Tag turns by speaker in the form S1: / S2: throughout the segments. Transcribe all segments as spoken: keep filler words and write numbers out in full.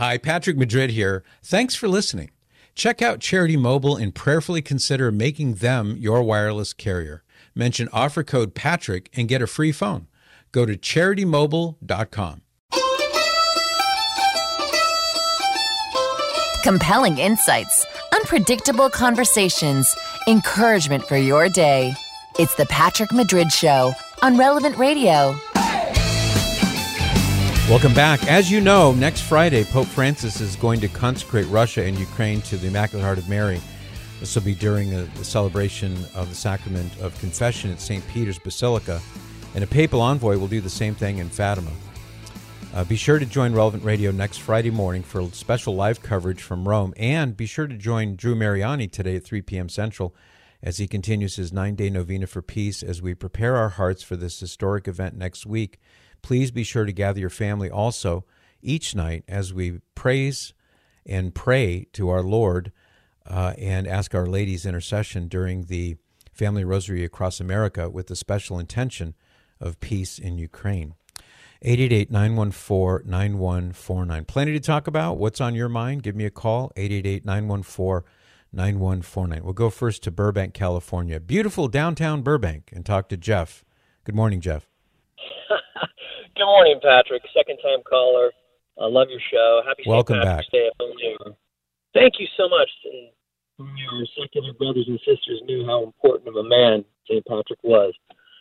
S1: Hi, Patrick Madrid here. Thanks for listening. Check out Charity Mobile and prayerfully consider making them your wireless carrier. Mention offer code Patrick and get a free phone. Go to charity mobile dot com.
S2: Compelling insights, unpredictable conversations, encouragement for your day. It's the Patrick Madrid Show on Relevant Radio.
S1: Welcome back. As you know, next Friday, Pope Francis is going to consecrate Russia and Ukraine to the Immaculate Heart of Mary. This will be during a, a celebration of the sacrament of confession at Saint Peter's Basilica, and a papal envoy will do the same thing in Fatima. Uh, be sure to join Relevant Radio next Friday morning for special live coverage from Rome, and be sure to join Drew Mariani today at three p.m. Central as he continues his nine-day novena for peace as we prepare our hearts for this historic event next week. Please be sure to gather your family also each night as we praise and pray to our Lord uh, and ask Our Lady's intercession during the Family Rosary across America with the special intention of peace in Ukraine. eight eight eight, nine one four, nine one four nine. Plenty to talk about. What's on your mind? Give me a call, eight eight eight, nine one four, nine one four nine. We'll go first to Burbank, California. Beautiful downtown Burbank, and talk to Jeff. Good morning, Jeff.
S3: Good morning, Patrick. Second-time caller. I love your show. Happy
S1: Welcome
S3: Saint Patrick's
S1: back.
S3: Day at home here. Thank you so much. And your secular brothers and sisters knew how important of a man Saint Patrick was.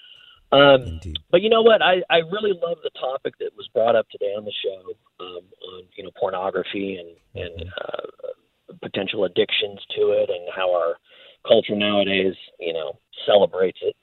S3: Um,
S1: Indeed.
S3: But you know what? I, I really love the topic that was brought up today on the show um, on you know pornography and and uh, potential addictions to it, and how our culture nowadays you know celebrates it.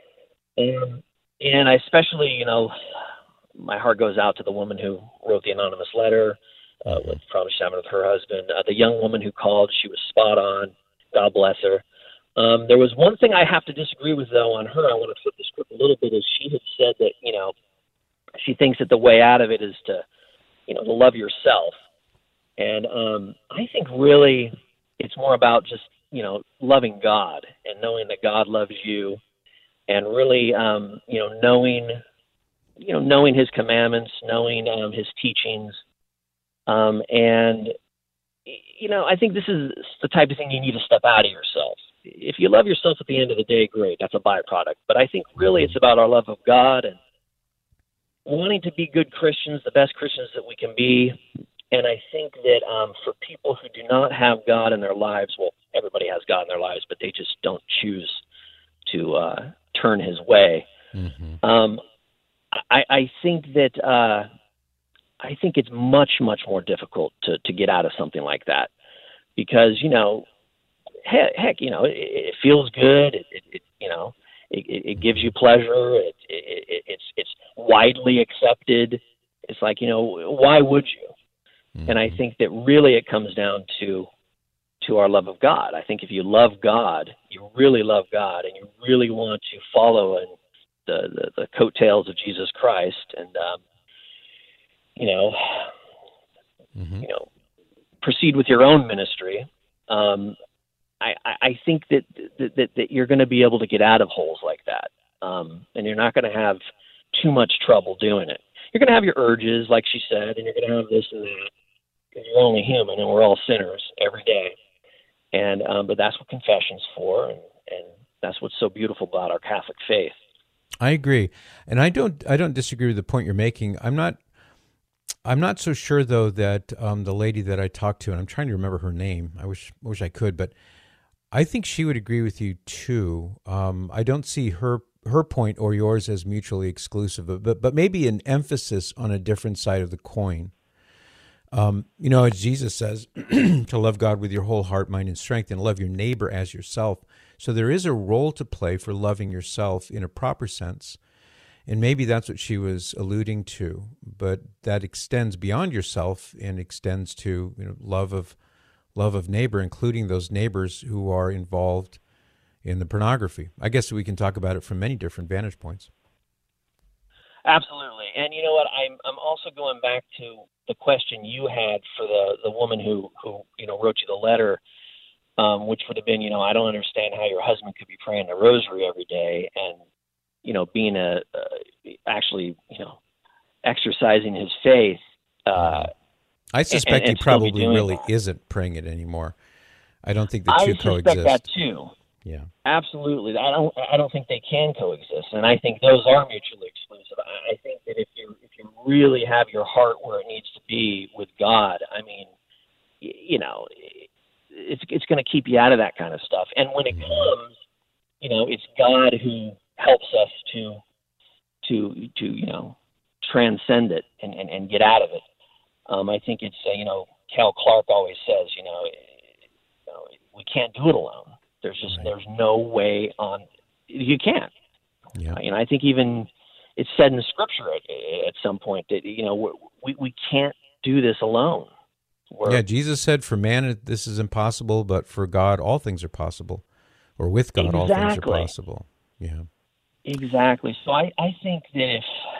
S3: And and I especially you know. My heart goes out to the woman who wrote the anonymous letter uh, with promised salmon with her husband. Uh, the young woman who called, she was spot on. God bless her. Um, there was one thing I have to disagree with, though, on her. I want to flip the script a little bit. Is she had said that, you know, she thinks that the way out of it is to, you know, to love yourself. And um, I think really it's more about just, you know, loving God and knowing that God loves you, and really, um, you know, knowing – you know, knowing his commandments, knowing um, his teachings. Um, and, you know, I think this is the type of thing you need to step out of yourself. If you love yourself at the end of the day, great, that's a byproduct. But I think really it's about our love of God and wanting to be good Christians, the best Christians that we can be. And I think that um, for people who do not have God in their lives, well, everybody has God in their lives, but they just don't choose to uh, turn his way. Mm-hmm. Um I, I think that uh, I think it's much, much more difficult to, to get out of something like that because, you know, heck, heck you know, it, it feels good. It, it, it you know, it, it gives you pleasure. It, it, it, it's it's widely accepted. It's like, you know, why would you? Mm-hmm. And I think that really it comes down to to our love of God. I think if you love God, you really love God, and you really want to follow and The, the, the coattails of Jesus Christ, and um, you know, mm-hmm. you know, proceed with your own ministry. Um, I, I think that that, that you're going to be able to get out of holes like that, um, and you're not going to have too much trouble doing it. You're going to have your urges, like she said, and you're going to have this and that because you're only human, and we're all sinners every day. And um, but that's what confession's for, and, and that's what's so beautiful about our Catholic faith.
S1: I agree, and I don't. I don't disagree with the point you're making. I'm not. I'm not so sure though that um, the lady that I talked to, and I'm trying to remember her name. I wish. I wish I could, but I think she would agree with you too. Um, I don't see her her point or yours as mutually exclusive, but but maybe an emphasis on a different side of the coin. Um, you know, as Jesus says, to love God with your whole heart, mind, and strength, and love your neighbor as yourself. So there is a role to play for loving yourself in a proper sense, and maybe that's what she was alluding to. But that extends beyond yourself and extends to you know love of love of neighbor, including those neighbors who are involved in the pornography. I guess we can talk about it from many different vantage points.
S3: Absolutely. And you know what? I'm I'm also going back to the question you had for the, the woman who, who, you know, wrote you the letter, um, which would have been, you know, I don't understand how your husband could be praying the rosary every day and, you know, being a, uh, actually, you know, exercising his faith. Uh,
S1: I suspect
S3: and, and
S1: he
S3: still be
S1: probably
S3: doing
S1: really
S3: that.
S1: isn't praying it anymore. I don't think the
S3: I
S1: two
S3: suspect
S1: coexist.
S3: that too.
S1: Yeah.
S3: Absolutely. I don't. I don't think they can coexist, and I think those are mutually exclusive. I I think that if you if you really have your heart where it needs to be with God, I mean, y- you know, it's it's going to keep you out of that kind of stuff. And when it
S1: Mhm.
S3: comes, you know, it's God who helps us to to to you know transcend it and, and, and get out of it. Um, I think it's uh, you know Cal Clark always says you know, you know we can't do it alone. There's just
S1: Right.
S3: there's no way on you can't.
S1: Yeah.
S3: Uh, you know I think even it's said in the scripture at, at some point that you know we we can't do this alone. We're,
S1: Yeah, Jesus said, for man, this is impossible, but for God, all things are possible. Or with God, all things are
S3: Exactly.
S1: possible. Yeah.
S3: Exactly. So I, I think that if,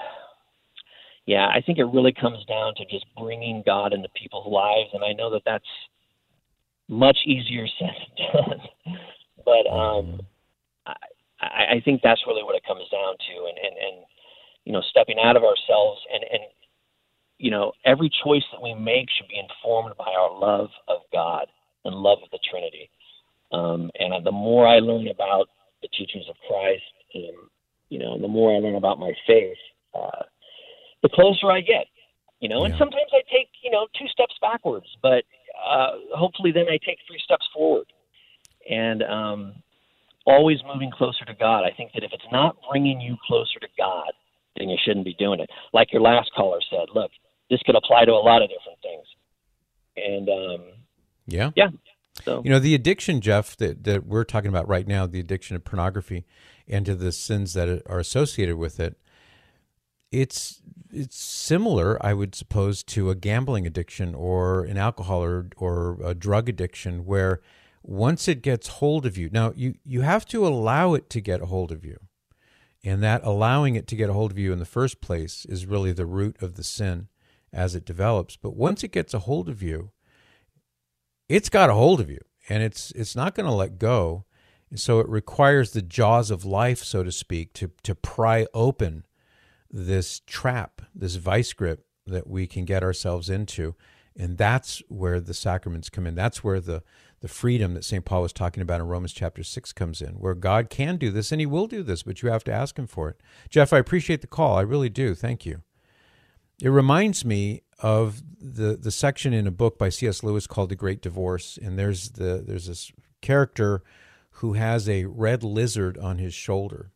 S3: yeah, I think it really comes down to just bringing God into people's lives. And I know that that's much easier said than done. But um, I, I think that's really what it comes down to. And, and, and you know, stepping out of ourselves and, and, you know, every choice that we make should be informed by our love of God and love of the Trinity. Um, and the more I learn about the teachings of Christ, and, you know, the more I learn about my faith, uh, the closer I get, you know, and
S1: Yeah.
S3: sometimes I take, you know, two steps backwards, but uh, hopefully then I take three steps forward. And um, always moving closer to God. I think that if it's not bringing you closer to God, then you shouldn't be doing it. Like your last caller said, look, this could apply to a lot of different things. And um,
S1: Yeah.
S3: yeah. So
S1: You know, the addiction, Jeff, that, that we're talking about right now, the addiction of pornography and to the sins that are associated with it, it's it's similar, I would suppose, to a gambling addiction or an alcohol or, or a drug addiction, where once it gets hold of you, now you, you have to allow it to get a hold of you. And that allowing it to get a hold of you in the first place is really the root of the sin as it develops. But once it gets a hold of you, it's got a hold of you, and it's it's not going to let go. And so it requires the jaws of life, so to speak, to to pry open this trap, this vice grip that we can get ourselves into. And that's where the sacraments come in. That's where the, the freedom that Saint Paul was talking about in Romans chapter six comes in, where God can do this, and he will do this, but you have to ask him for it. Jeff, I appreciate the call. I really do. Thank you. It reminds me of the the section in a book by C S Lewis called The Great Divorce, and there's the there's this character who has a red lizard on his shoulder,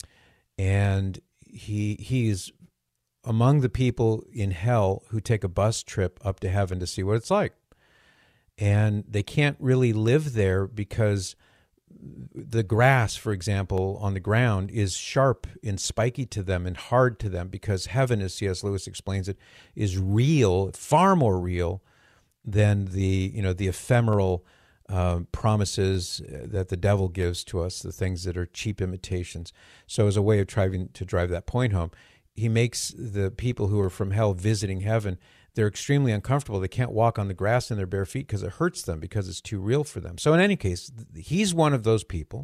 S1: and he he's among the people in hell who take a bus trip up to heaven to see what it's like, and they can't really live there because the grass, for example, on the ground is sharp and spiky to them and hard to them, because heaven, as C S Lewis explains it, is real, far more real than the, you know, the ephemeral uh, promises that the devil gives to us, the things that are cheap imitations. So as a way of trying to drive that point home, he makes the people who are from hell visiting heaven, they're extremely uncomfortable. They can't walk on the grass in their bare feet because it hurts them, because it's too real for them. So in any case, he's one of those people,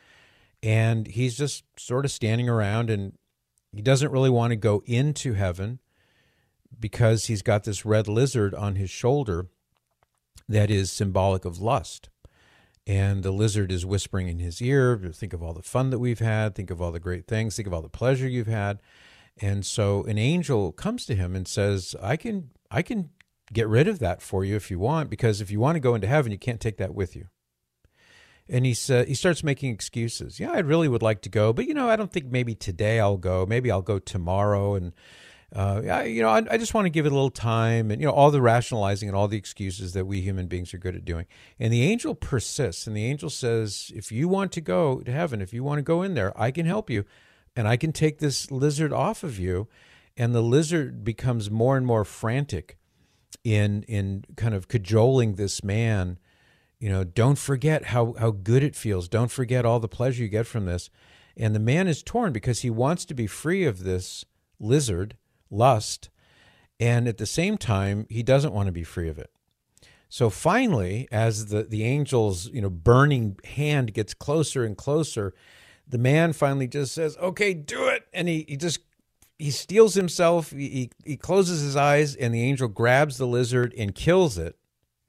S1: and he's just sort of standing around, and he doesn't really want to go into heaven because he's got this red lizard on his shoulder that is symbolic of lust. And the lizard is whispering in his ear, think of all the fun that we've had, think of all the great things, think of all the pleasure you've had. And so an angel comes to him and says, I can I can get rid of that for you if you want, because if you want to go into heaven, you can't take that with you. And he said, he starts making excuses. Yeah, I really would like to go, but, you know, I don't think maybe today I'll go. Maybe I'll go tomorrow. And, uh, I, you know, I, I just want to give it a little time. And, you know, all the rationalizing and all the excuses that we human beings are good at doing. And the angel persists. And the angel says, if you want to go to heaven, if you want to go in there, I can help you. And I can take this lizard off of you. And the lizard becomes more and more frantic in in kind of cajoling this man. You know, don't forget how, how good it feels. Don't forget all the pleasure you get from this. And the man is torn because he wants to be free of this lizard, lust, and at the same time, he doesn't want to be free of it. So finally, as the, the angel's, you know, burning hand gets closer and closer, the man finally just says, okay, do it. And he, he just he steals himself. He, he he closes his eyes, and the angel grabs the lizard and kills it.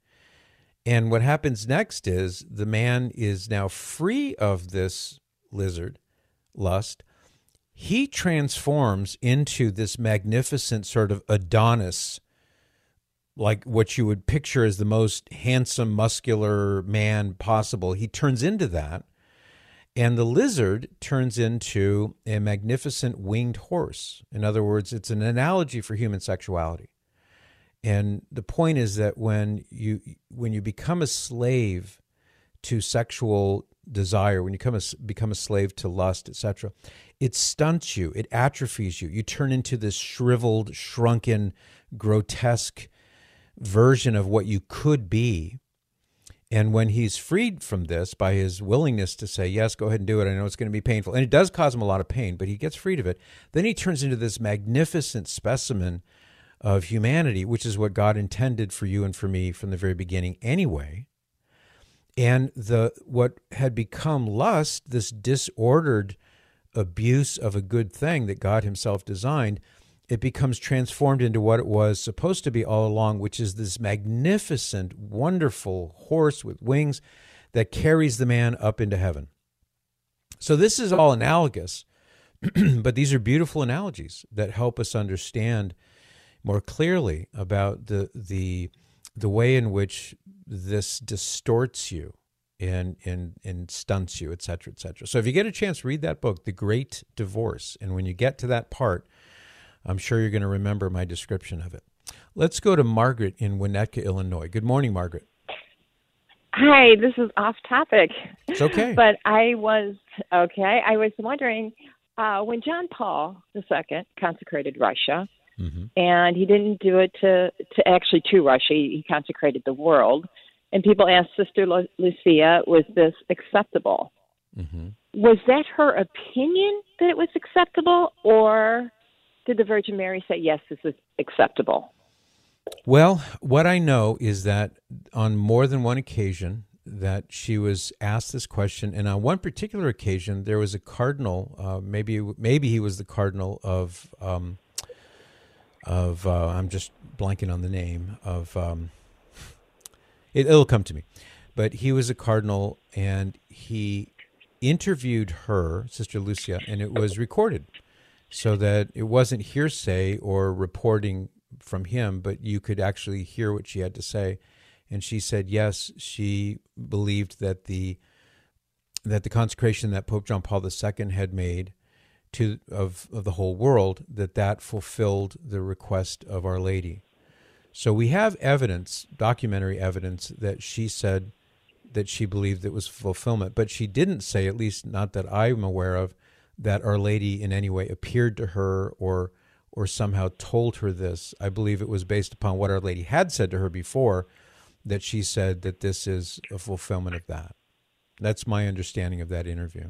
S1: And what happens next is the man is now free of this lizard lust. He transforms into this magnificent sort of Adonis, like what you would picture as the most handsome, muscular man possible. He turns into that. And the lizard turns into a magnificent winged horse. In other words, it's an analogy for human sexuality. And the point is that when you when you become a slave to sexual desire, when you become a, become a slave to lust, et cetera, it stunts you, it atrophies you. You turn into this shriveled, shrunken, grotesque version of what you could be. And when he's freed from this by his willingness to say, yes, go ahead and do it, I know it's going to be painful, and it does cause him a lot of pain, but he gets freed of it, then he turns into this magnificent specimen of humanity, which is what God intended for you and for me from the very beginning anyway. And the what had become lust, this disordered abuse of a good thing that God himself designed, it becomes transformed into what it was supposed to be all along, which is this magnificent, wonderful horse with wings that carries the man up into heaven. So this is all analogous, but these are beautiful analogies that help us understand more clearly about the the the way in which this distorts you and and and stunts you, et cetera, et cetera. So if you get a chance, read that book, The Great Divorce. And when you get to that part, I'm sure you're going to remember my description of it. Let's go to Margaret in Winnetka, Illinois. Good morning, Margaret.
S4: Hi, this is off topic.
S1: It's okay.
S4: But I was, okay, I was wondering, uh, when John Paul the Second consecrated Russia, mm-hmm. and he didn't do it to, to actually to Russia, he consecrated the world, and people asked Sister Lu- Lucia, was this acceptable? Mm-hmm. Was that her opinion that it was acceptable, or did the Virgin Mary say, yes, this is acceptable?
S1: Well, what I know is that on more than one occasion that she was asked this question, and on one particular occasion, there was a cardinal, uh, maybe maybe he was the cardinal of, um, of uh, I'm just blanking on the name, of, um, it, it'll come to me, but he was a cardinal, and he interviewed her, Sister Lucia, and it was recorded, so that it wasn't hearsay or reporting from him, but you could actually hear what she had to say. And she said, yes, she believed that the that the consecration that Pope John Paul the Second had made to of, of the whole world, that that fulfilled the request of Our Lady. So we have evidence, documentary evidence, that she said that she believed it was fulfillment, but she didn't say, at least not that I'm aware of, that Our Lady in any way appeared to her or or somehow told her this. I believe it was based upon what Our Lady had said to her before, that she said that this is a fulfillment of that. That's my understanding of that interview.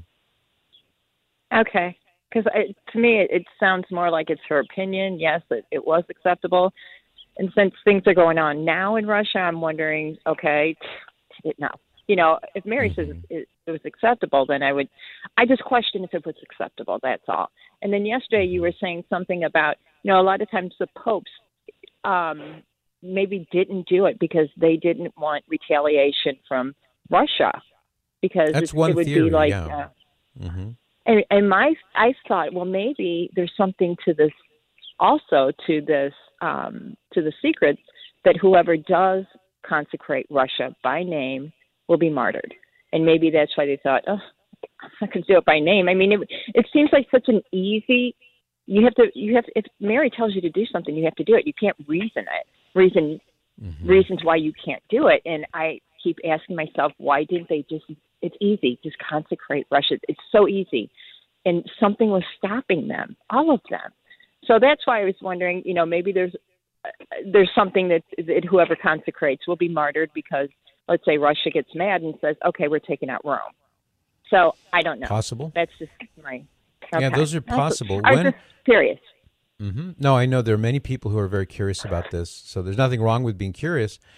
S4: Okay, because to me it, it sounds more like it's her opinion. Yes, it, it was acceptable. And since things are going on now in Russia, I'm wondering, okay, it, no. You know, if Mary mm-hmm. says it, it was acceptable, then I would, I just question if it was acceptable, that's all. And then yesterday you were saying something about, you know, a lot of times the popes um, maybe didn't do it because they didn't want retaliation from Russia, because
S1: that's
S4: it,
S1: one
S4: it would
S1: theory,
S4: be like,
S1: yeah.
S4: uh,
S1: mm-hmm.
S4: and, and my, I thought, well, maybe there's something to this also, to this, um, to the secret that whoever does consecrate Russia by name will be martyred. And maybe that's why they thought, oh, I could do it by name. I mean, it, it seems like such an easy, you have to, you have to, if Mary tells you to do something, you have to do it. You can't reason it, reason, mm-hmm. reasons why you can't do it. And I keep asking myself, why didn't they just, it's easy, just consecrate Russia. It's so easy. And something was stopping them, all of them. So that's why I was wondering, you know, maybe there's, there's something that, that whoever consecrates will be martyred because, let's say Russia gets mad and says, okay, we're taking out Rome. So I don't know.
S1: Possible.
S4: That's just my... Okay.
S1: Yeah, those are possible.
S4: I was
S1: when,
S4: just curious.
S1: Mm-hmm. No, I know there are many people who are very curious about this, so there's nothing wrong with being curious.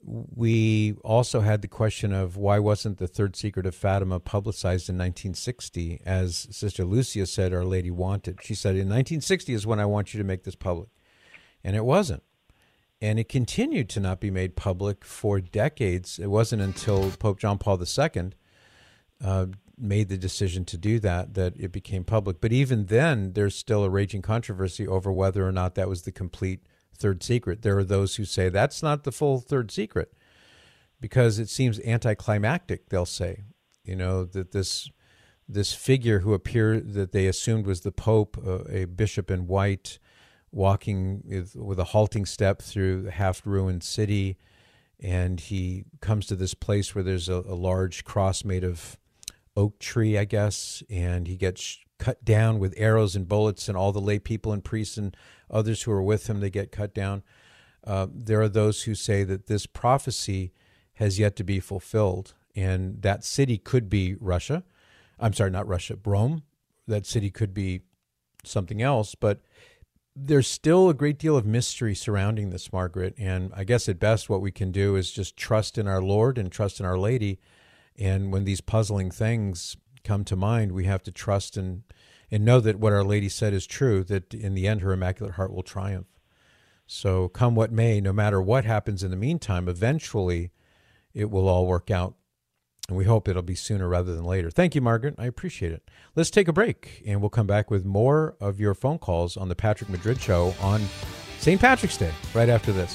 S1: we also had the question of why wasn't the third secret of Fatima publicized in nineteen sixty? As Sister Lucia said, Our Lady wanted. She said, in nineteen sixty is when I want you to make this public. And it wasn't. And it continued to not be made public for decades. It wasn't until Pope John Paul the Second uh, made the decision to do that, that it became public. But even then, there's still a raging controversy over whether or not that was the complete third secret. There are those who say that's not the full third secret because it seems anticlimactic, they'll say. You know, that this this figure who appeared, that they assumed was the Pope, uh, a bishop in white, walking with, with a halting step through a half-ruined city, and he comes to this place where there's a, a large cross made of oak tree, I guess, and he gets cut down with arrows and bullets, and all the lay people and priests and others who are with him, they get cut down. Uh, there are those who say that this prophecy has yet to be fulfilled, and that city could be Russia. I'm sorry, not Russia, Rome. That city could be something else, but there's still a great deal of mystery surrounding this, Margaret, and I guess at best what we can do is just trust in our Lord and trust in Our Lady, and when these puzzling things come to mind, we have to trust and, and know that what Our Lady said is true, that in the end her Immaculate Heart will triumph. So come what may, no matter what happens in the meantime, eventually it will all work out. And we hope it'll be sooner rather than later. Thank you, Margaret. I appreciate it. Let's take a break, and we'll come back with more of your phone calls on the Patrick Madrid Show on Saint Patrick's Day, right after this.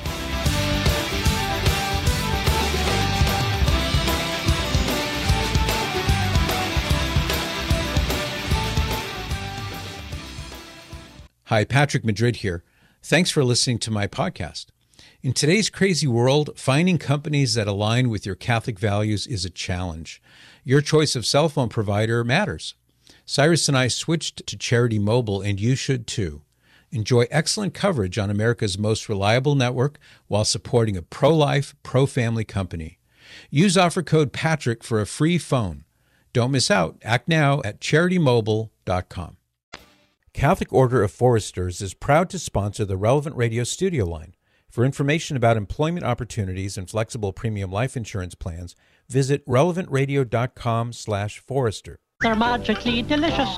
S1: Hi, Patrick Madrid here. Thanks for listening to my podcast. In today's crazy world, finding companies that align with your Catholic values is a challenge. Your choice of cell phone provider matters. Cyrus and I switched to Charity Mobile, and you should too. Enjoy excellent coverage on America's most reliable network while supporting a pro-life, pro-family company. Use offer code Patrick for a free phone. Don't miss out. Act now at charity mobile dot com. Catholic Order of Foresters is proud to sponsor the Relevant Radio studio line. For information about employment opportunities and flexible premium life insurance plans, visit relevant radio dot com slash forester.
S5: They're magically delicious.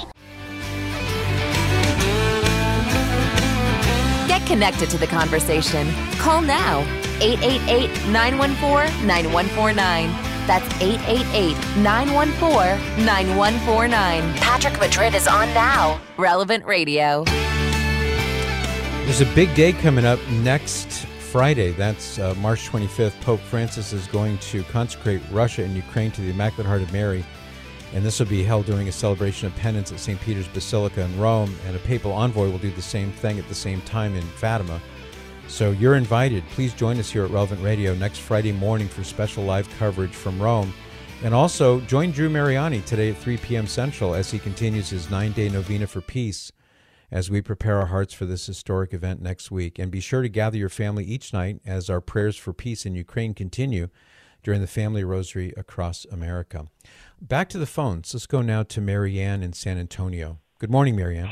S2: Get connected to the conversation. Call now, eight eight eight, nine one four, nine one four nine. That's eight eight eight, nine one four, nine one four nine. Patrick Madrid is on now. Relevant Radio.
S1: There's a big day coming up next Friday. That's uh, March twenty-fifth. Pope Francis is going to consecrate Russia and Ukraine to the Immaculate Heart of Mary. And this will be held during a celebration of penance at Saint Peter's Basilica in Rome. And a papal envoy will do the same thing at the same time in Fatima. So you're invited. Please join us here at Relevant Radio next Friday morning for special live coverage from Rome. And also join Drew Mariani today at three p.m. Central as he continues his nine-day novena for peace, as we prepare our hearts for this historic event next week. And be sure to gather your family each night as our prayers for peace in Ukraine continue during the Family Rosary across America. Back to the phones. Let's go now to Marianne in San Antonio. Good morning, Marianne.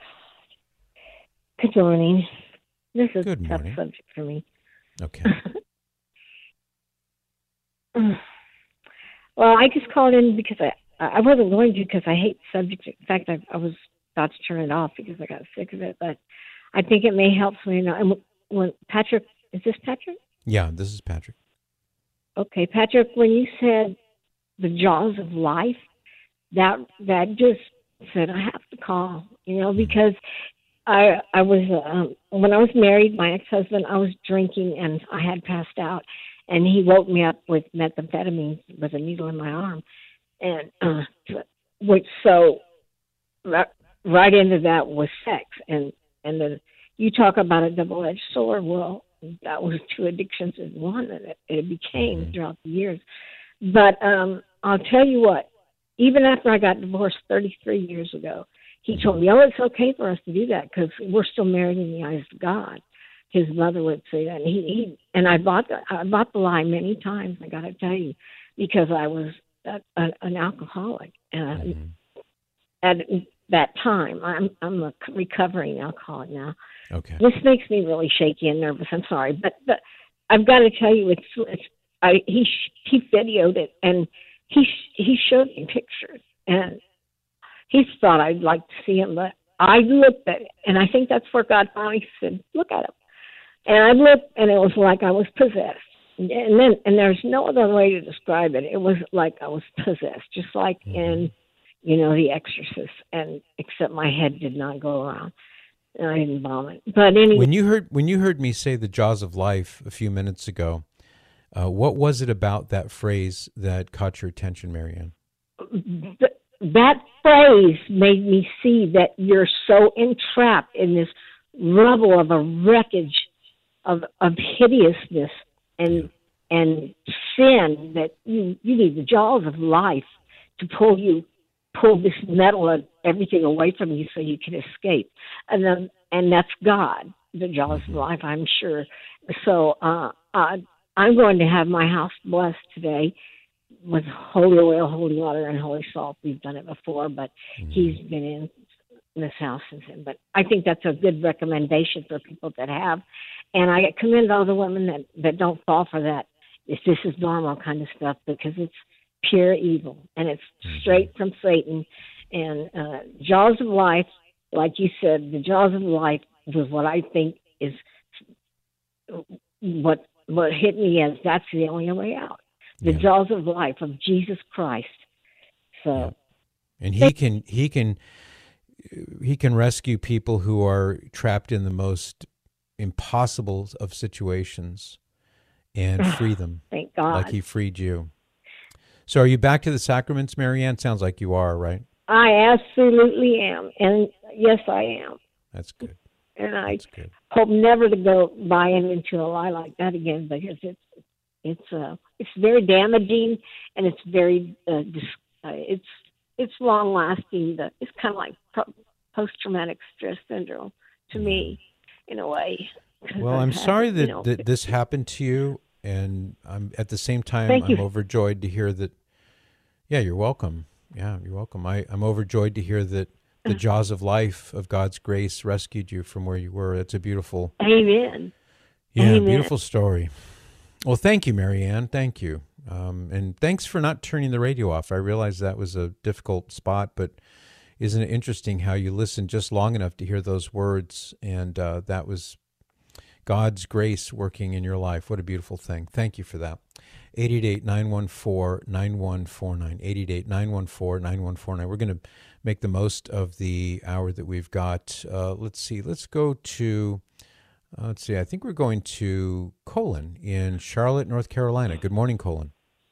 S6: Good morning. This is
S1: Good
S6: a tough
S1: morning.
S6: subject for me.
S1: Okay.
S6: Well, I just called in because I I wasn't going to because I hate the subject. In fact, I, I was about to turn it off because I got sick of it. But I think it may help me. Know. And when Patrick, is this Patrick?
S1: Yeah, this is Patrick.
S6: Okay, Patrick. When you said the jaws of life, that that just said I have to call. You know, because I I was um, when I was married, my ex-husband, I was drinking and I had passed out, and he woke me up with methamphetamine with a needle in my arm, and uh, which so right, right into that was sex, and and then you talk about a double-edged sword. Well, that was two addictions in one, and it, it became throughout the years. But um, I'll tell you what, even after I got divorced thirty-three years ago, he told me, oh, it's okay for us to do that because we're still married in the eyes of God. His mother would say that. And, he, he, and I bought the, I bought the lie many times, I got to tell you, because I was a, a, an alcoholic. And mm-hmm. at that time, I'm, I'm a recovering alcoholic now.
S1: Okay.
S6: This makes me really shaky and nervous. I'm sorry. But, but I've got to tell you, it's, it's I he he videoed it and he he showed me pictures and he thought I'd like to see him, but I looked at it and I think that's where God finally said, "Look at him." And I looked and it was like I was possessed. And then and there's no other way to describe it. It was like I was possessed, just like in, you know, The Exorcist, and except my head did not go around. And I didn't vomit. But anyway,
S1: when you heard when you heard me say the jaws of life a few minutes ago, uh, what was it about that phrase that caught your attention, Marianne?
S6: Th- that phrase made me see that you're so entrapped in this rubble of a wreckage of of hideousness and and sin that you you need the jaws of life to pull you pull this metal and everything away from you so you can escape. And then, and that's God, the jaws of life, I'm sure. So uh, uh, I'm going to have my house blessed today with holy oil, holy water, and holy salt. We've done it before, but mm-hmm. he's been in this house since then. But I think that's a good recommendation for people that have. And I commend all the women that, that don't fall for that. If this is normal kind of stuff, because it's pure evil, and it's straight from Satan. And uh, jaws of life, like you said, the jaws of life was what I think is what what hit me as that's the only way out. The yeah. jaws of life of Jesus Christ. So, yeah.
S1: and he can he can he can rescue people who are trapped in the most impossible of situations and free them.
S6: Thank God,
S1: like he freed you. So are you back to the sacraments, Marianne? Sounds like you are, right?
S6: I absolutely am. And yes, I am.
S1: That's good.
S6: And I
S1: That's good.
S6: hope never to go buying into a lie like that again, because it's it's uh it's very damaging and it's very uh, dis- uh, it's it's long lasting. It's kind of like post traumatic stress syndrome to me, in a way.
S1: Well, I'm sorry that, you know, that this happened to you. And I'm at the same time,
S6: Thank
S1: I'm
S6: you.
S1: overjoyed to hear that. Yeah, you're welcome. Yeah, you're welcome. I, I'm overjoyed to hear that the jaws of life of God's grace rescued you from where you were. It's a beautiful,
S6: Amen.
S1: Yeah,
S6: Amen.
S1: beautiful story. Well, thank you, Marianne. Thank you, um, and thanks for not turning the radio off. I realize that was a difficult spot, but isn't it interesting how you listened just long enough to hear those words, and uh, that was God's grace working in your life. What a beautiful thing. Thank you for that. eight eight eight, nine one four, nine one four nine. eight eight eight, nine one four, nine one four nine. We're going to make the most of the hour that we've got. Uh, let's see. Let's go to, uh, let's see. I think we're going to Colin in Charlotte, North Carolina. Good morning, Colin.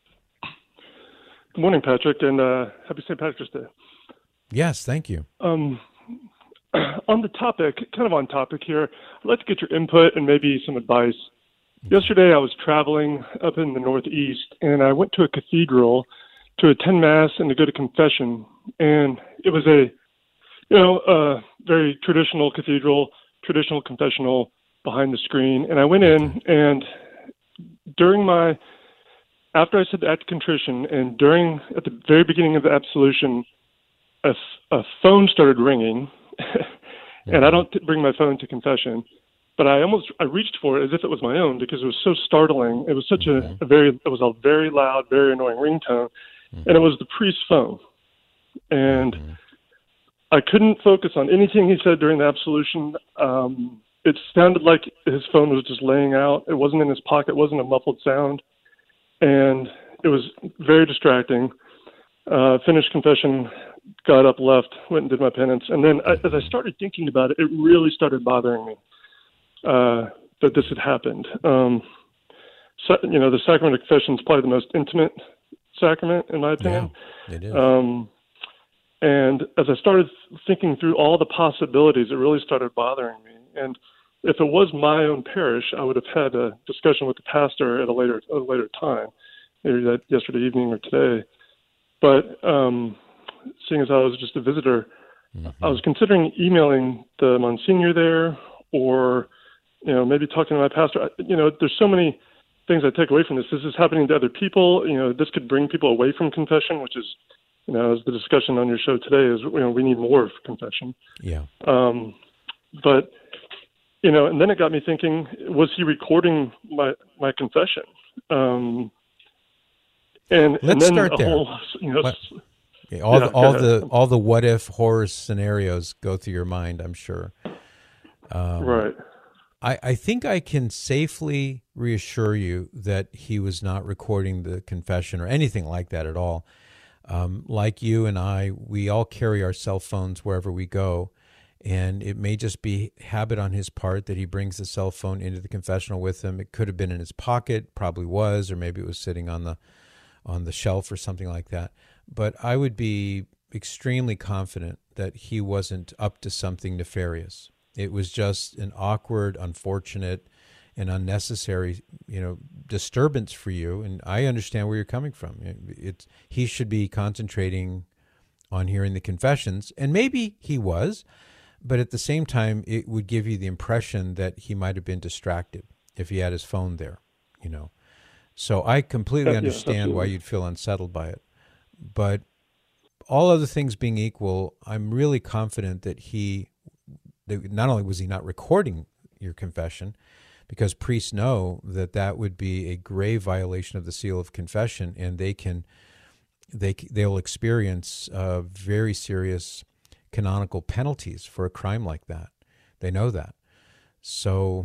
S7: Good morning, Patrick, and uh, happy Saint Patrick's Day.
S1: Yes, thank you.
S7: Um, on the topic, kind of on topic here, I'd like to get your input and maybe some advice. Yesterday I was traveling up in the Northeast, and I went to a cathedral to attend Mass and to go to confession. And it was a, you know, a very traditional cathedral, traditional confessional behind the screen. And I went in, and during my, after I said the act of contrition, and during, at the very beginning of the absolution, a, a phone started ringing. And I don't t- bring my phone to confession, but I almost I reached for it as if it was my own, because it was so startling. It was such a, a very it was a very loud, very annoying ringtone, mm-hmm. and it was the priest's phone. And mm-hmm. I couldn't focus on anything he said during the absolution. Um, it sounded like his phone was just laying out. It wasn't in his pocket. It wasn't a muffled sound, and it was very distracting. Uh, finished confession, got up, left, went and did my penance. And then I, as I started thinking about it, it really started bothering me uh, that this had happened. Um, so, you know, the sacrament of confession is probably the most intimate sacrament, in my opinion.
S1: Yeah, it is.
S7: Um, and as I started thinking through all the possibilities, it really started bothering me. And if it was my own parish, I would have had a discussion with the pastor at a later, a later time, maybe that yesterday evening or today. But um, seeing as I was just a visitor, mm-hmm. I was considering emailing the Monsignor there, or, you know, maybe talking to my pastor. You know, there's so many things I take away from this. This is happening to other people. You know, this could bring people away from confession, which is, you know, as the discussion on your show today is, you know, we need more of confession.
S1: Yeah.
S7: Um, but you know, and then it got me thinking: was he recording my my confession? Um, and
S1: Let's
S7: and then
S1: start
S7: a
S1: there.
S7: Whole, you know,
S1: What? Yeah, all
S7: yeah,
S1: the, all
S7: go
S1: the
S7: ahead.
S1: all the what if horror scenarios go through your mind, I'm sure. Um,
S7: right.
S1: I, I think I can safely reassure you that he was not recording the confession or anything like that at all. Um, like you and I, we all carry our cell phones wherever we go, and it may just be habit on his part that he brings the cell phone into the confessional with him. It could have been in his pocket, probably was, or maybe it was sitting on the on the shelf or something like that. But I would be extremely confident that he wasn't up to something nefarious. It was just an awkward, unfortunate, and unnecessary, you know, disturbance for you. And I understand where you're coming from. It's he should be concentrating on hearing the confessions, and maybe he was, but at the same time, it would give you the impression that he might have been distracted if he had his phone there, you know. So I completely
S7: Yeah,
S1: understand why
S7: absolutely.
S1: you'd feel unsettled by it. But all other things being equal, I'm really confident that he, that not only was he not recording your confession, because priests know that that would be a grave violation of the seal of confession, and they can, they they'll experience uh, very serious canonical penalties for a crime like that. They know that. So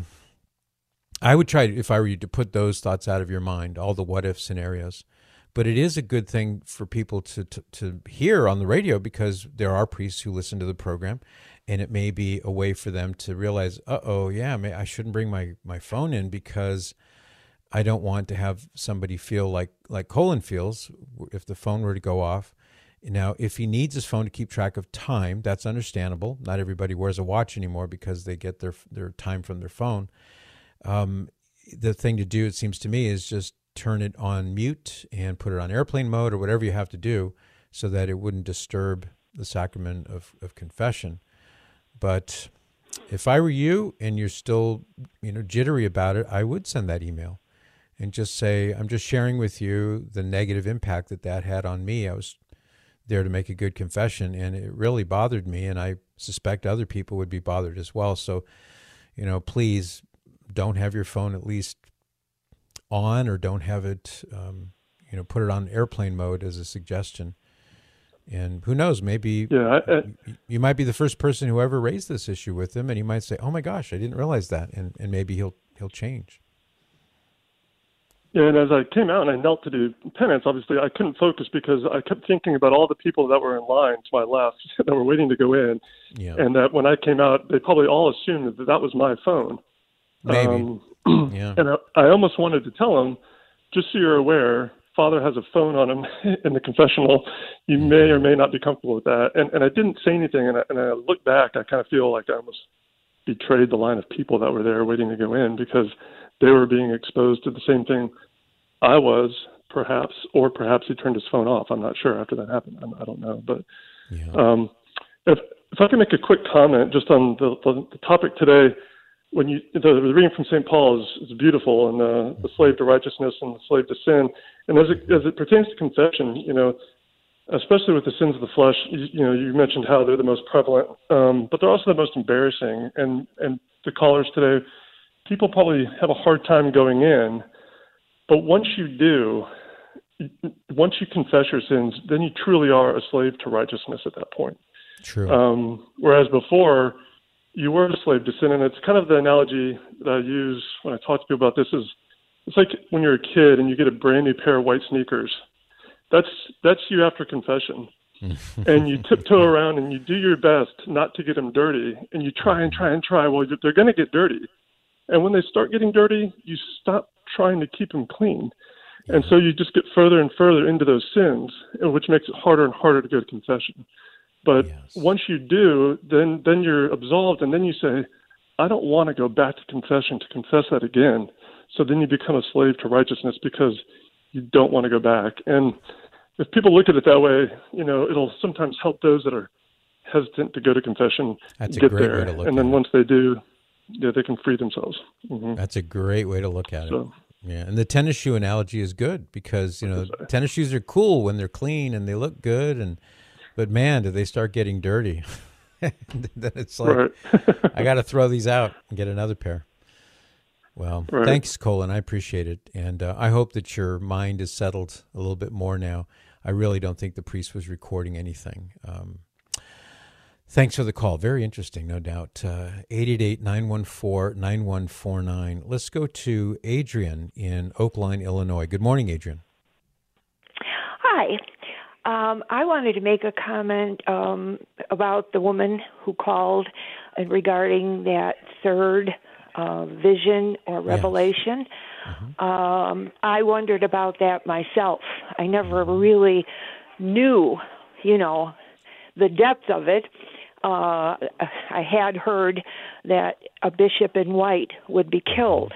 S1: I would try, if I were you, to put those thoughts out of your mind, all the what-if scenarios. But it is a good thing for people to, to, to hear on the radio, because there are priests who listen to the program, and it may be a way for them to realize, uh-oh, yeah, I shouldn't bring my, my phone in because I don't want to have somebody feel like, like Colin feels if the phone were to go off. Now, if he needs his phone to keep track of time, that's understandable. Not everybody wears a watch anymore because they get their their time from their phone. Um, the thing to do, it seems to me, is just turn it on mute and put it on airplane mode or whatever you have to do so that it wouldn't disturb the sacrament of, of confession. But if I were you and you're still, you know, jittery about it, I would send that email and just say, I'm just sharing with you the negative impact that that had on me. I was there to make a good confession, and it really bothered me, and I suspect other people would be bothered as well. So, you know, please don't have your phone at least on, or don't have it, um, you know, put it on airplane mode as a suggestion. And who knows, maybe
S7: Yeah, I, I,
S1: you, you might be the first person who ever raised this issue with him, and he might say, oh my gosh, I didn't realize that. And, and maybe he'll, he'll change.
S7: yeah, and as I came out and I knelt to do penance, obviously I couldn't focus because I kept thinking about all the people that were in line to my left that were waiting to go in,
S1: Yeah.
S7: and that when I came out, they probably all assumed that that was my phone.
S1: Maybe.
S7: Um,
S1: Yeah.
S7: And I, I almost wanted to tell him, just so you're aware, Father has a phone on him in the confessional. You may or may not be comfortable with that. And, and I didn't say anything, and I, and I look back, I kind of feel like I almost betrayed the line of people that were there waiting to go in, because they were being exposed to the same thing I was, perhaps, or perhaps he turned his phone off. I'm not sure after that happened. I, I don't know. But
S1: Yeah.
S7: um, if, if I can make a quick comment just on the, the, the topic today, when you the, the reading from Saint Paul is, is beautiful, and uh, the slave to righteousness and the slave to sin. And as it, as it pertains to confession, you know, especially with the sins of the flesh, you, you know, you mentioned how they're the most prevalent, um, but they're also the most embarrassing. And and the callers today, people probably have a hard time going in, but once you do, once you confess your sins, then you truly are a slave to righteousness at that point.
S1: True.
S7: Um, whereas before, you were a slave to sin, and it's kind of the analogy that I use when I talk to people about this. Is it's like when you're a kid and you get a brand new pair of white sneakers. That's that's you after confession, and you tiptoe around and you do your best not to get them dirty, and you try and try and try. Well, they're going to get dirty, and when they start getting dirty, you stop trying to keep them clean, and so you just get further and further into those sins, which makes it harder and harder to go to confession. But
S1: Yes.
S7: once you do, then then you're absolved, and then you say, I don't want to go back to confession to confess that again. So then you become a slave to righteousness because you don't want to go back. And if people look at it that way, you know, it'll sometimes help those that are hesitant to go to confession
S1: That's a
S7: get
S1: great
S7: there.
S1: way to look
S7: and then
S1: at it.
S7: once they do, yeah, they can free themselves. hmm
S1: That's a great way to look at it.
S7: So,
S1: Yeah, and the tennis shoe analogy is good because, you know, tennis shoes are cool when they're clean and they look good, and but man, do they start getting dirty. then it's like,
S7: Right.
S1: I got to throw these out and get another pair. Well,
S7: Right.
S1: thanks, Colin. I appreciate it. And uh, I hope that your mind is settled a little bit more now. I really don't think the priest was recording anything. Um, thanks for the call. Very interesting, no doubt. Uh, eight eight eight, nine one four, nine one four nine. Let's go to Adrian in Oak Line, Illinois. Good morning, Adrian.
S8: Hi. Um, I wanted to make a comment um, about the woman who called uh, regarding that third uh, vision or revelation. Yes. Mm-hmm. Um, I wondered about that myself. I never really knew, you know, the depth of it. Uh, I had heard that a bishop in white would be killed,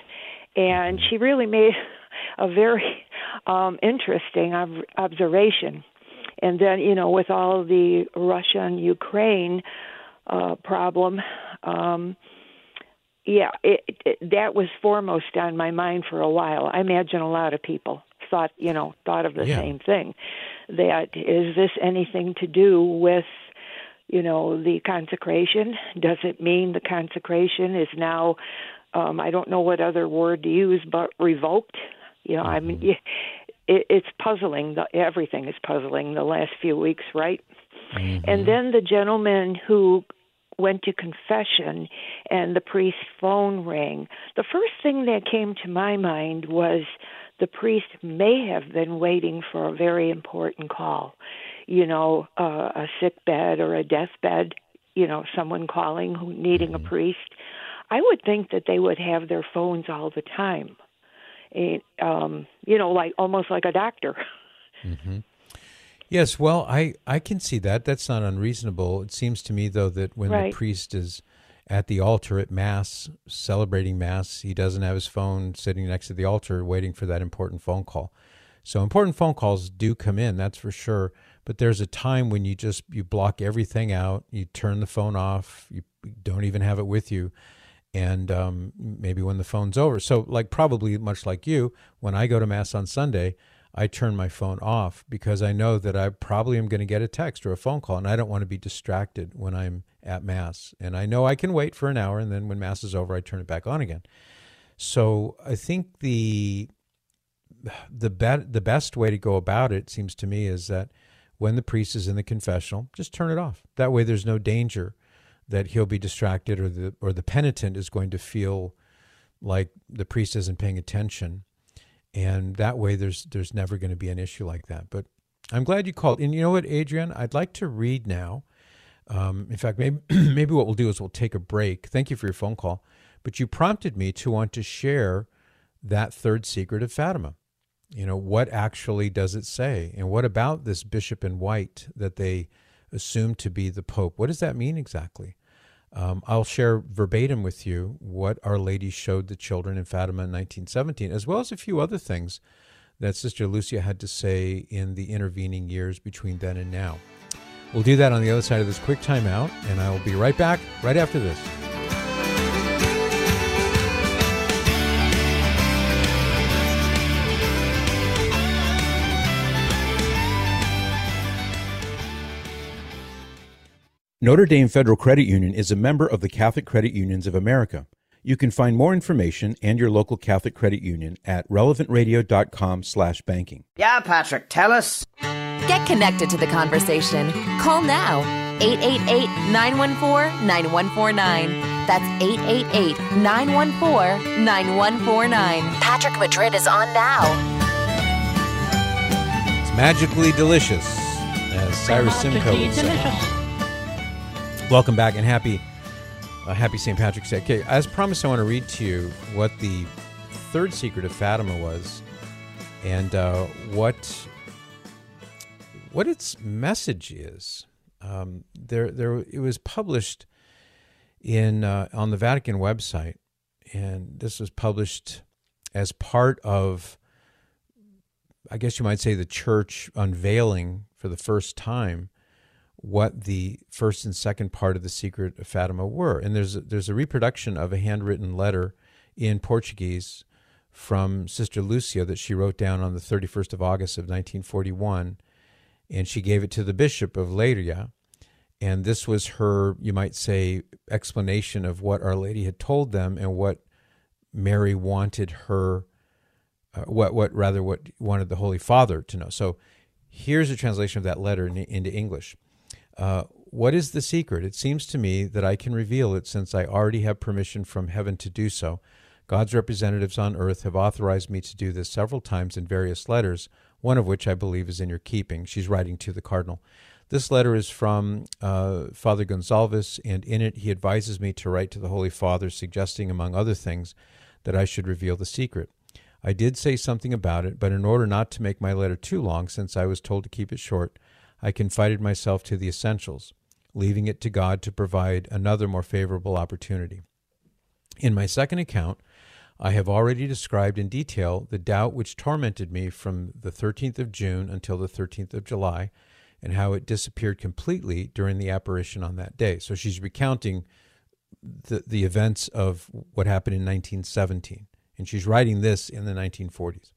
S8: and she really made a very um, interesting ob- observation. And then, you know, with all the Russia and Ukraine uh, problem, um, yeah, it, it, that was foremost on my mind for a while. I imagine a lot of people thought, you know, thought of the yeah. same thing. That is this anything to do with, you know, the consecration? Does it mean the consecration is now, um, I don't know what other word to use, but revoked? You know, mm-hmm. I mean, it, it's puzzling. The, everything is puzzling the last few weeks, right? Mm-hmm. And then the gentleman who went to confession and the priest's phone rang. The first thing that came to my mind was the priest may have been waiting for a very important call, you know, uh, a sick bed or a deathbed, you know, someone calling who needing mm-hmm. a priest. I would think that they would have their phones all the time, it, um, you know, like almost like a doctor.
S1: Mm-hmm. Yes, well, I, I can see that. That's not unreasonable. It seems to me, though, that when right. the priest is at the altar at Mass, celebrating Mass, he doesn't have his phone sitting next to the altar waiting for that important phone call. So important phone calls do come in, that's for sure. But there's a time when you just, you block everything out, you turn the phone off, you don't even have it with you, and um, maybe when the phone's over. So like probably much like you, when I go to Mass on Sunday, I turn my phone off because I know that I probably am going to get a text or a phone call, and I don't want to be distracted when I'm at Mass. And I know I can wait for an hour, and then when Mass is over, I turn it back on again. So I think the the be- the best way to go about it, seems to me, is that when the priest is in the confessional, just turn it off. That way there's no danger that he'll be distracted or the or the penitent is going to feel like the priest isn't paying attention. And that way there's there's never going to be an issue like that. But I'm glad you called. And you know what, Adrian? I'd like to read now. Um, in fact, maybe maybe what we'll do is we'll take a break. Thank you for your phone call. But you prompted me to want to share that third secret of Fatima. You know, what actually does it say? And what about this bishop in white that they assume to be the Pope? What does that mean exactly? Um, I'll share verbatim with you what Our Lady showed the children in Fatima in nineteen seventeen, as well as a few other things that Sister Lucia had to say in the intervening years between then and now. We'll do that on the other side of this quick timeout, and I will be right back right after this. Notre Dame Federal Credit Union is a member of the Catholic Credit Unions of America. You can find more information and your local Catholic Credit Union at relevant radio dot com slash banking.
S9: Yeah, Patrick, tell us.
S2: Get connected to the conversation. Call now, eight eight eight, nine one four, nine one four nine. That's eight eight eight, nine one four, nine one four nine. Patrick Madrid is on now.
S1: It's magically delicious, as Cyrus Simcoe would say. Welcome back and happy uh, happy Saint Patrick's Day. Okay, as promised, I want to read to you what the third secret of Fatima was and uh, what what its message is. Um, there, there, it was published in uh, on the Vatican website, and this was published as part of, I guess you might say, the Church unveiling for the first time what the first and second part of the Secret of Fatima were. And there's a, there's a reproduction of a handwritten letter in Portuguese from Sister Lucia that she wrote down on the thirty-first of August of nineteen forty-one, and she gave it to the Bishop of Leiria. And this was her, you might say, explanation of what Our Lady had told them and what Mary wanted her, uh, what, what rather, what wanted the Holy Father to know. So here's a translation of that letter in, into English. Uh, what is the secret? It seems to me that I can reveal it since I already have permission from heaven to do so. God's representatives on earth have authorized me to do this several times in various letters, one of which I believe is in your keeping. She's writing to the Cardinal. This letter is from uh, Father Gonsalves, and in it he advises me to write to the Holy Father, suggesting, among other things, that I should reveal the secret. I did say something about it, but in order not to make my letter too long, since I was told to keep it short, I confided myself to the essentials, leaving it to God to provide another more favorable opportunity. In my second account, I have already described in detail the doubt which tormented me from the thirteenth of June until the thirteenth of July, and how it disappeared completely during the apparition on that day. So she's recounting the, the events of what happened in nineteen seventeen, and she's writing this in the nineteen forties.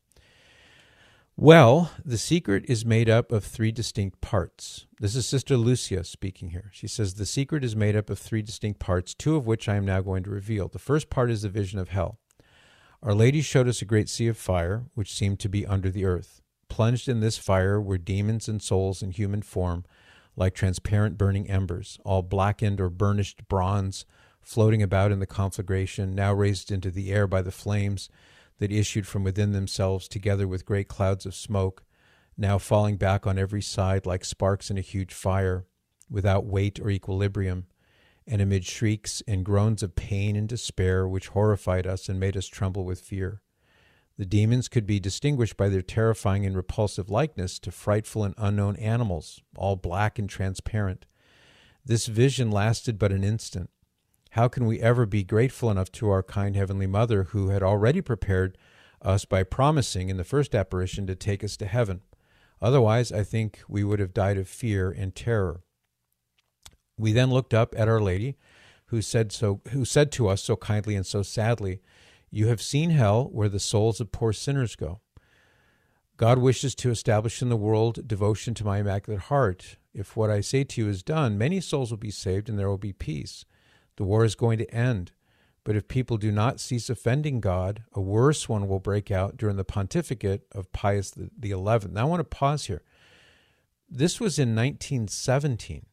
S1: Well, the secret is made up of three distinct parts. This is Sister Lucia speaking here. She says, the secret is made up of three distinct parts, two of which I am now going to reveal. The first part is the vision of hell. Our Lady showed us a great sea of fire, which seemed to be under the earth. Plunged in this fire were demons and souls in human form, like transparent burning embers, all blackened or burnished bronze, floating about in the conflagration, now raised into the air by the flames that issued from within themselves together with great clouds of smoke, now falling back on every side like sparks in a huge fire, without weight or equilibrium, and amid shrieks and groans of pain and despair which horrified us and made us tremble with fear. The demons could be distinguished by their terrifying and repulsive likeness to frightful and unknown animals, all black and transparent. This vision lasted but an instant. How can we ever be grateful enough to our kind Heavenly Mother, who had already prepared us by promising in the first apparition to take us to heaven? Otherwise, I think we would have died of fear and terror. We then looked up at Our Lady, who said so, who said to us so kindly and so sadly, "You have seen hell, where the souls of poor sinners go. God wishes to establish in the world devotion to my Immaculate Heart. If what I say to you is done, many souls will be saved and there will be peace. The war is going to end. But if people do not cease offending God, a worse one will break out during the pontificate of Pius the Eleventh." Now I want to pause here. This was in nineteen seventeen.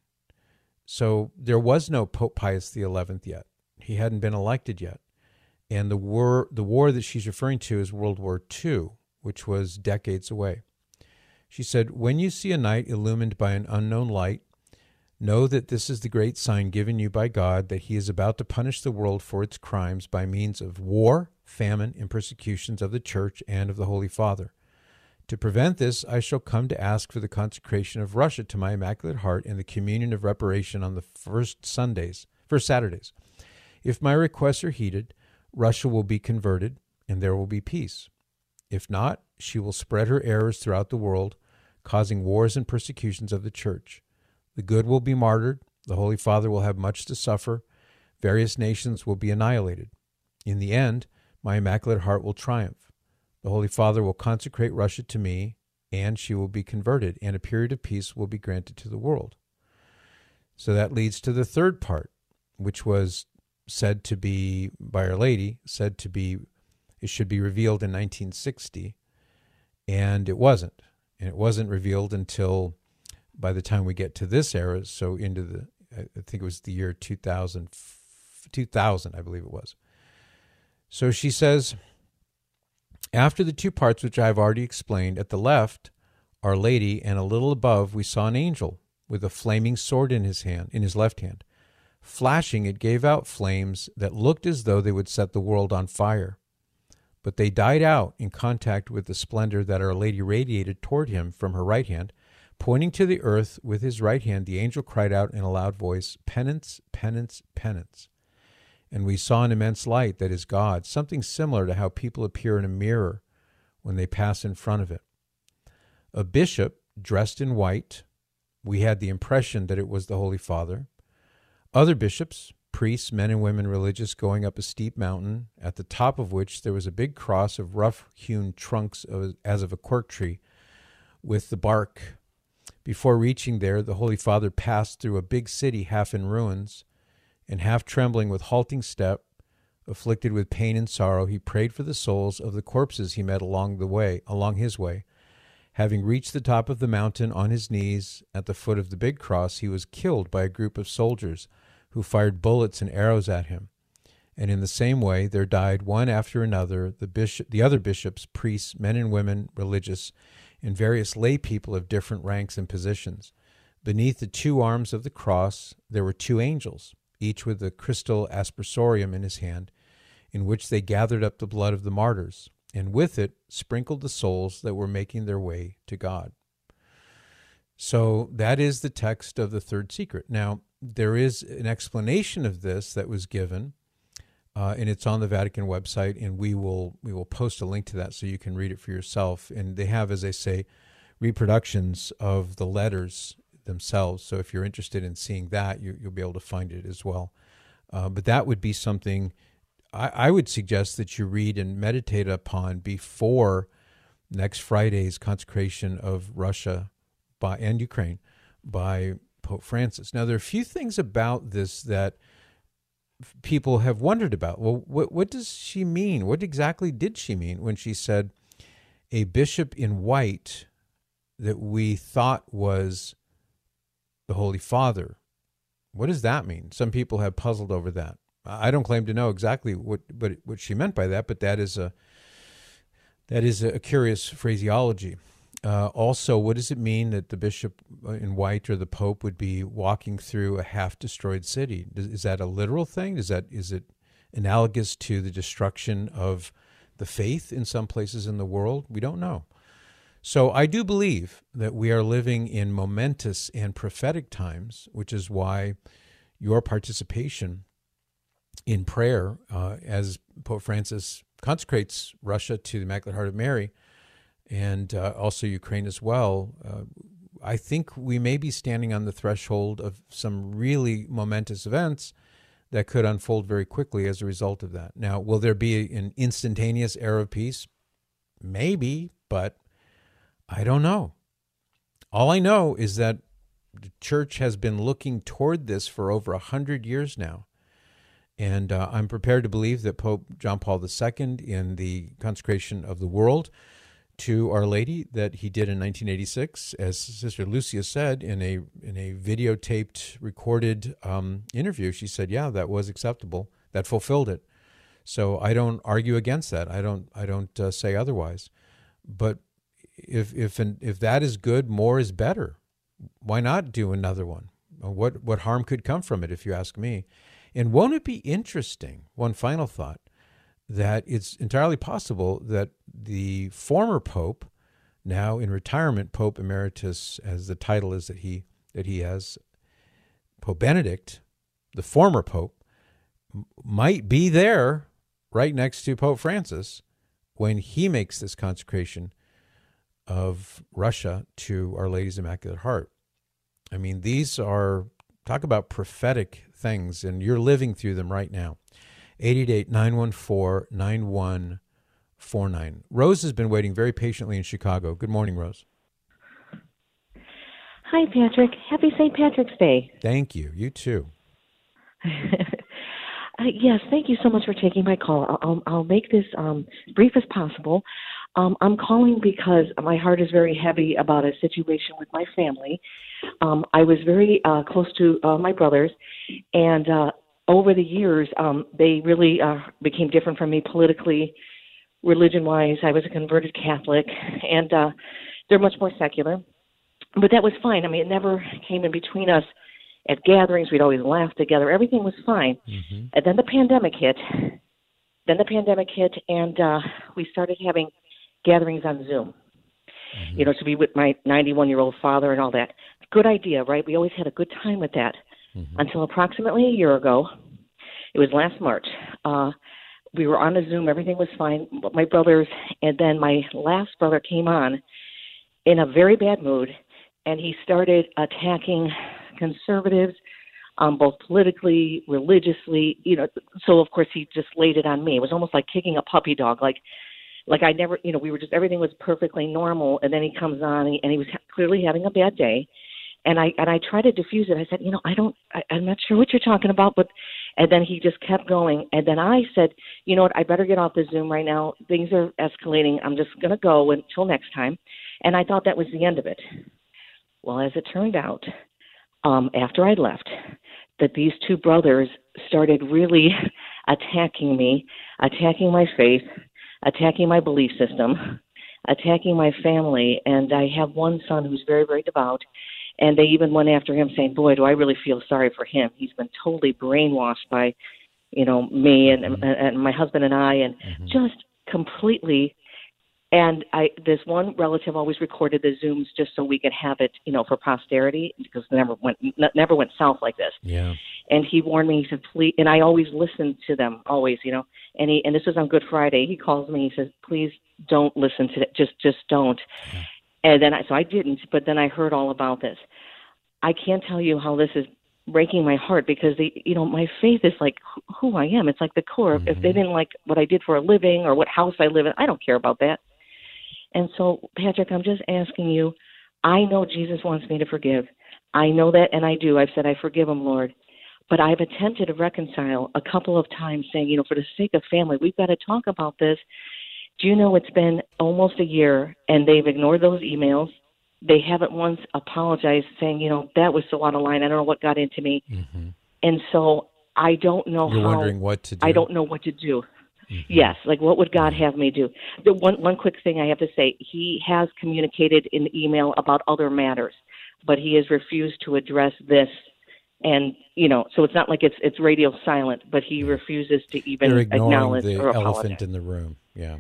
S1: So there was no Pope Pius the Eleventh yet. He hadn't been elected yet. And the war, the war that she's referring to is World War Two, which was decades away. She said, "When you see a night illumined by an unknown light, know that this is the great sign given you by God that he is about to punish the world for its crimes by means of war, famine, and persecutions of the Church and of the Holy Father. To prevent this, I shall come to ask for the consecration of Russia to my Immaculate Heart and the communion of reparation on the first Sundays, first Saturdays. If my requests are heeded, Russia will be converted and there will be peace. If not, she will spread her errors throughout the world, causing wars and persecutions of the Church. The good will be martyred, the Holy Father will have much to suffer, various nations will be annihilated. In the end, my Immaculate Heart will triumph. The Holy Father will consecrate Russia to me, and she will be converted, and a period of peace will be granted to the world." So that leads to the third part, which was said to be, by Our Lady, said to be, it should be revealed in nineteen sixty, and it wasn't. And it wasn't revealed until by the time we get to this era, so into the, I think it was the year two thousand, two thousand, I believe it was. So she says, after the two parts which I have already explained, at the left, Our Lady, and a little above, we saw an angel with a flaming sword in his hand, in his left hand. Flashing, it gave out flames that looked as though they would set the world on fire. But they died out in contact with the splendor that Our Lady radiated toward him from her right hand. Pointing to the earth with his right hand, the angel cried out in a loud voice, "Penance, penance, penance." And we saw an immense light that is God, something similar to how people appear in a mirror when they pass in front of it. A bishop dressed in white, we had the impression that it was the Holy Father. Other bishops, priests, men and women religious going up a steep mountain, at the top of which there was a big cross of rough-hewn trunks of, as of a cork tree, with the bark Before reaching there, the Holy Father passed through a big city half in ruins, and half trembling with halting step, afflicted with pain and sorrow, he prayed for the souls of the corpses he met along the way, along his way. Having reached the top of the mountain on his knees at the foot of the big cross, he was killed by a group of soldiers who fired bullets and arrows at him. And in the same way, there died one after another the bishop, the other bishops, priests, men and women, religious, and various lay people of different ranks and positions. Beneath the two arms of the cross, there were two angels, each with a crystal aspersorium in his hand, in which they gathered up the blood of the martyrs, and with it sprinkled the souls that were making their way to God. So that is the text of the third secret. Now, there is an explanation of this that was given, uh, and it's on the Vatican website, and we will we will post a link to that so you can read it for yourself. And they have, as I say, reproductions of the letters themselves. So if you're interested in seeing that, you, you'll be able to find it as well. Uh, but that would be something I, I would suggest that you read and meditate upon before next Friday's consecration of Russia by and Ukraine by Pope Francis. Now, there are a few things about this that people have wondered about. Well, what, what does she mean? What exactly did she mean when she said a bishop in white that we thought was the Holy Father? What does that mean? Some people have puzzled over that. I don't claim to know exactly what, what what she meant by that, but that is a that is a curious phraseology. Uh, also, what does it mean that the bishop in white or the Pope would be walking through a half-destroyed city? Is that a literal thing? Is that is it analogous to the destruction of the faith in some places in the world? We don't know. So I do believe that we are living in momentous and prophetic times, which is why your participation in prayer uh, as Pope Francis consecrates Russia to the Immaculate Heart of Mary and uh, also Ukraine as well, uh, I think we may be standing on the threshold of some really momentous events that could unfold very quickly as a result of that. Now, will there be an instantaneous era of peace? Maybe, but I don't know. All I know is that the Church has been looking toward this for over a hundred years now. And uh, I'm prepared to believe that Pope John Paul the Second, in the consecration of the world to Our Lady that he did in nineteen eighty-six, as Sister Lucia said in a in a videotaped, recorded um, interview, she said, "Yeah, that was acceptable. That fulfilled it." So I don't argue against that. I don't I don't uh, say otherwise. But if if an, if that is good, more is better. Why not do another one? What what harm could come from it, if you ask me? And won't it be interesting, one final thought, that it's entirely possible that the former Pope, now in retirement, Pope Emeritus, as the title is that he that he has, Pope Benedict, the former Pope, m- might be there right next to Pope Francis when he makes this consecration of Russia to Our Lady's Immaculate Heart. I mean, these are, talk about prophetic things, and you're living through them right now. eight eight eight, nine one four, nine one four nine. Rose has been waiting very patiently in Chicago. Good morning, Rose.
S9: Hi, Patrick. Happy Saint Patrick's Day.
S1: Thank you. You too.
S9: uh, yes, thank you so much for taking my call. I'll, I'll, I'll make this um, brief as possible. Um, I'm calling because my heart is very heavy about a situation with my family. Um, I was very uh, close to uh, my brothers, and uh, over the years, um, they really uh, became different from me politically, religion-wise. I was a converted Catholic, and uh, they're much more secular. But that was fine. I mean, it never came in between us at gatherings. We'd always laugh together. Everything was fine. Mm-hmm. And then the pandemic hit. Then the pandemic hit, and uh, we started having gatherings on Zoom, mm-hmm. you know, to be with my ninety-one-year-old father and all that. Good idea, right? We always had a good time with that mm-hmm. until approximately a year ago. It was last March. Uh, we were on a Zoom. Everything was fine. My brothers, and then my last brother came on in a very bad mood, and he started attacking conservatives, um, both politically, religiously, you know. So, of course, he just laid it on me. It was almost like kicking a puppy dog, like, Like I never, you know, we were just, everything was perfectly normal. And then he comes on and he, and he was ha- clearly having a bad day. And I, and I tried to diffuse it. I said, you know, I don't, I, I'm not sure what you're talking about, but, and then he just kept going. And then I said, you know what, I better get off the Zoom right now. Things are escalating. I'm just going to go until next time. And I thought that was the end of it. Well, as it turned out, um, after I left, that these two brothers started really attacking me, attacking my faith, attacking my belief system, attacking my family. And I have one son who's very, very devout. And they even went after him saying, boy, do I really feel sorry for him. He's been totally brainwashed by, you know, me and, mm-hmm. and, and my husband and I, and mm-hmm. just completely. And I, this one relative always recorded the Zooms just so we could have it, you know, for posterity, because it never went, never went south like this.
S1: Yeah.
S9: And he warned me, he said, please, and I always listened to them, always, you know, and he, and this was on Good Friday. He calls me, he says, please don't listen to it. Just, just don't. Yeah. And then I, so I didn't, but then I heard all about this. I can't tell you how this is breaking my heart, because the, you know, my faith is like who I am. It's like the core. Mm-hmm. If they didn't like what I did for a living or what house I live in, I don't care about that. And so, Patrick, I'm just asking you, I know Jesus wants me to forgive. I know that, and I do. I've said I forgive him, Lord. But I've attempted to reconcile a couple of times, saying, you know, for the sake of family, we've got to talk about this. Do you know it's been almost a year, and they've ignored those emails? They haven't once apologized, saying, you know, that was so out of line. I don't know what got into me. Mm-hmm. And so I don't know
S1: You're
S9: how.
S1: wondering what to do.
S9: I don't know what to do. Mm-hmm. Yes, like what would God have me do? The one one quick thing I have to say, he has communicated in email about other matters, but he has refused to address this. And, you know, so it's not like it's it's radio silent, but he refuses to even
S1: They're ignoring
S9: acknowledge
S1: the
S9: or
S1: elephant
S9: apologize.
S1: in the room. Yeah.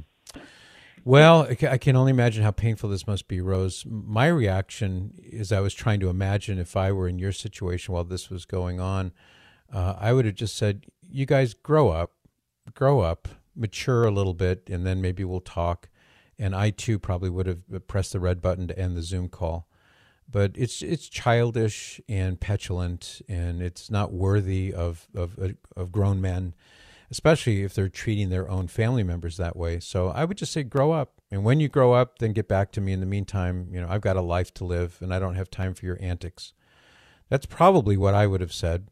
S1: Well, I can only imagine how painful this must be, Rose. My reaction is I was trying to imagine if I were in your situation while this was going on, uh, I would have just said, you guys grow up, grow up, mature a little bit, and then maybe we'll talk. And I, too, probably would have pressed the red button to end the Zoom call. But it's it's childish and petulant, and it's not worthy of, of, of grown men, especially if they're treating their own family members that way. So I would just say grow up. And when you grow up, then get back to me. In the meantime, you know, I've got a life to live, and I don't have time for your antics. That's probably what I would have said.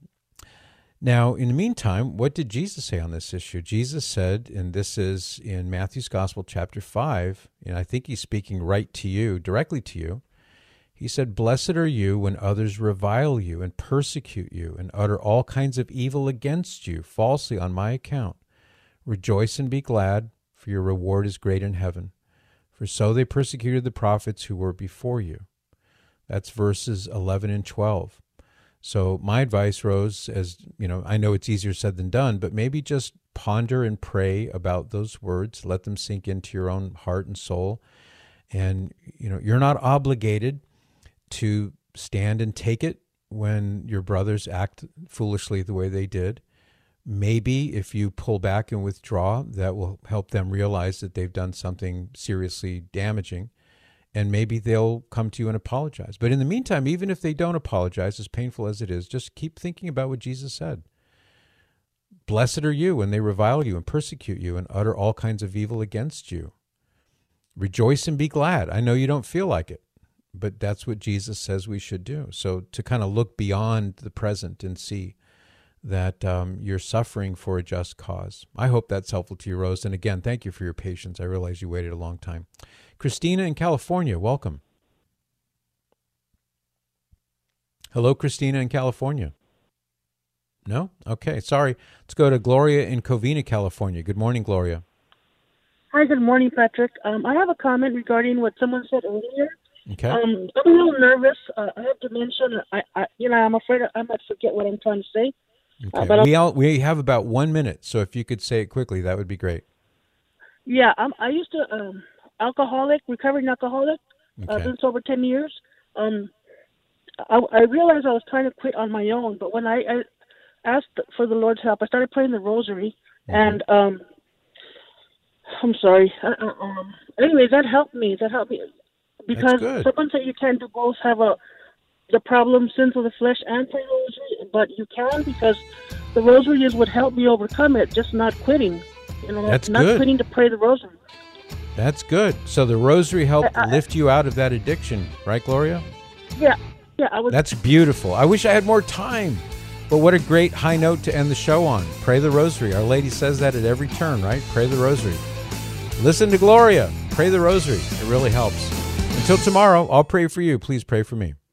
S1: Now, in the meantime, what did Jesus say on this issue? Jesus said, and this is in Matthew's Gospel, chapter five, and I think he's speaking right to you, directly to you. He said, blessed are you when others revile you and persecute you and utter all kinds of evil against you falsely on my account. Rejoice and be glad, for your reward is great in heaven. For so they persecuted the prophets who were before you. That's verses eleven and twelve. So my advice, Rose, as you know, I know it's easier said than done, but maybe just ponder and pray about those words. Let them sink into your own heart and soul. And, you know, you're not obligated to stand and take it when your brothers act foolishly the way they did. Maybe if you pull back and withdraw, that will help them realize that they've done something seriously damaging, and maybe they'll come to you and apologize. But in the meantime, even if they don't apologize, as painful as it is, just keep thinking about what Jesus said. Blessed are you when they revile you and persecute you and utter all kinds of evil against you. Rejoice and be glad. I know you don't feel like it, but that's what Jesus says we should do. So to kind of look beyond the present and see that um, you're suffering for a just cause. I hope that's helpful to you, Rose. And again, thank you for your patience. I realize you waited a long time. Christina in California, welcome. Hello, Christina in California. No? Okay, sorry. Let's go to Gloria in Covina, California. Good morning, Gloria.
S10: Hi, good morning, Patrick. Um, I have a comment regarding what someone said earlier.
S1: Okay.
S10: Um, I'm a little nervous. Uh, I have dementia. I, I, you know, I'm afraid I might forget what I'm trying to say.
S1: Okay.
S10: Uh, but
S1: we all, we have about one minute, so if you could say it quickly, that would be great.
S10: Yeah, I'm, I used to um, alcoholic, recovering alcoholic,
S1: Okay.
S10: uh, since over ten years. Um, I, I realized I was trying to quit on my own, but when I, I asked for the Lord's help, I started praying the Rosary,
S1: Mhm.
S10: and um, I'm sorry. Uh, uh, um, anyway, that helped me. That helped me because
S1: good.
S10: someone said you can't do both. Have a the problem, sins of the flesh, and pray Rosary, but you can because the Rosary is what helped me overcome it. Just not quitting. You know,
S1: That's
S10: not
S1: good.
S10: quitting to pray the Rosary.
S1: That's good. So the rosary helped
S10: I, I,
S1: lift you out of that addiction, right, Gloria?
S10: Yeah, yeah. I was.
S1: That's beautiful. I wish I had more time. But what a great high note to end the show on. Pray the rosary. Our Lady says that at every turn, right? Pray the rosary. Listen to Gloria. Pray the rosary. It really helps. Until tomorrow, I'll pray for you. Please pray for me.